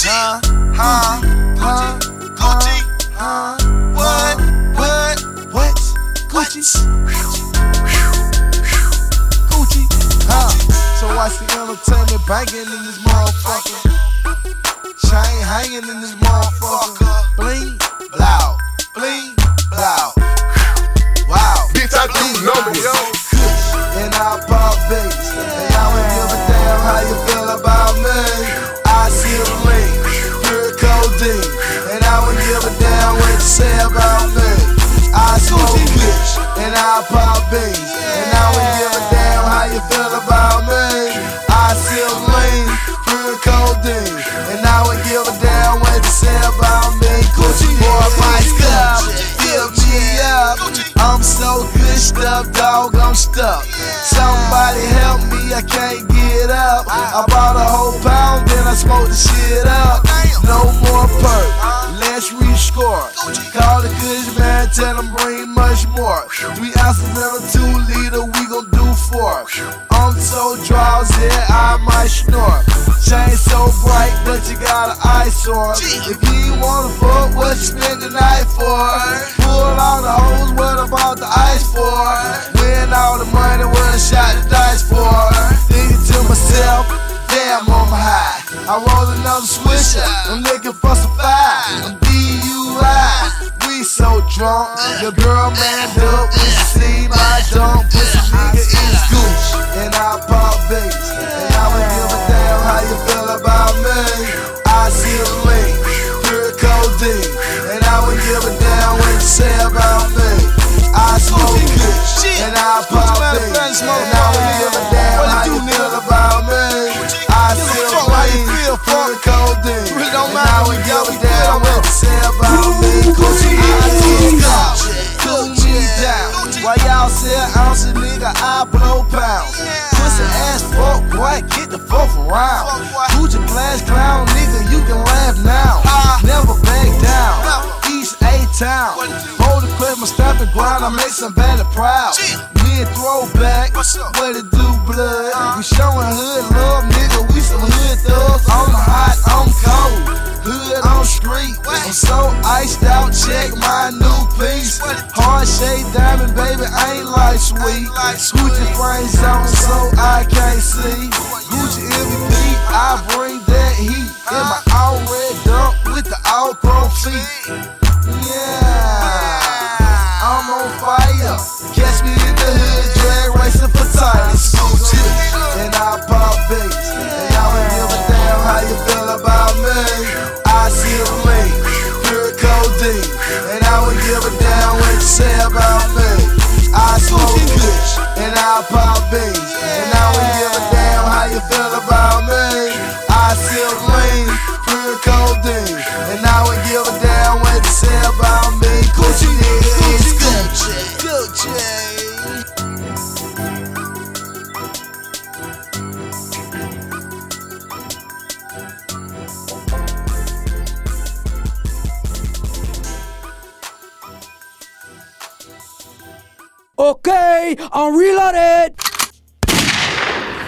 What? Gucci. Gucci. So watch the entertainment banking in this motherfucker. Chain hanging in this motherfucker. Bling, blow, bling, blow. Wow. Bitch, I do numbers. Kush and I pop bass. And I don't give a damn how you feel about me. I see the link, pure codeine. And I don't give a damn what you say about me. I smoke kush and I pop bass. And I don't give a damn how you feel about me. I see the link, pure codeine. And I don't give a damn what you say about me. Gucci boy, my stuff, fill me up. I'm so good up, dog, I'm stuck. Somebody help me, I can't get up. I bought a whole pound, then I smoked the shit up. No more perk, let's rescore. Call the Kush man, tell him bring much more. 3 ounces in a 2 liter, we gon' do 4. I'm so drowsy, I might snore. Chain so bright, but you got an eyesore. If you ain't wanna fuck, what you spend the night for? Pull all the hoes, what about the ice for? Win all the money, what a shot the dice for? Thinking to myself, damn, I'm high. I roll another swisher, I'm looking for some fire. I'm DUI, we so drunk. Your girl manned up when she see my dump. Pussy nigga is Gucci, and I pop bass. And I don't give a damn how you feel about me. I see a link, pure codeine. And I don't give a damn what you say about me. I smoke kush, and I pop bass. And I don't give a damn how you feel about me. I see a link, pure codeine. And I don't give a damn what you say about me. Gucci, cool me down. While y'all sell ounces, nigga, I blow pounds. Pussy ass fuck, boy, get the fuck around. Gucci class clown, nigga, you can laugh now. Never back down. East A-Town. Hold the clip, my stopping grind, I make some valley proud. Me and Throwback, what it do, blood? We showing hood love, nigga, we some hood thugs. I'm hot, I'm cold. Hood on street, I'm so iced out, check my new piece. Hard shade diamond, baby, ain't like sweet. Gucci frames on so I can't see. Gucci MVP, I bring that heat. In my all red dump with the all chrome feet. Yeah, I'm on fire. Catch me in the hood, drag racing for tires. And I pop bass, and I don't give a damn how you feel about me. I see a link, pure codeine, and I don't give a damn what you say about me. I smoke kush, and I pop bass, and I don't give a damn how you feel about me. I see a link, pure codeine, and I don't give a damn what you say about me. Gucci nigga is Gucci, Gucci. Okay, I'm reloaded.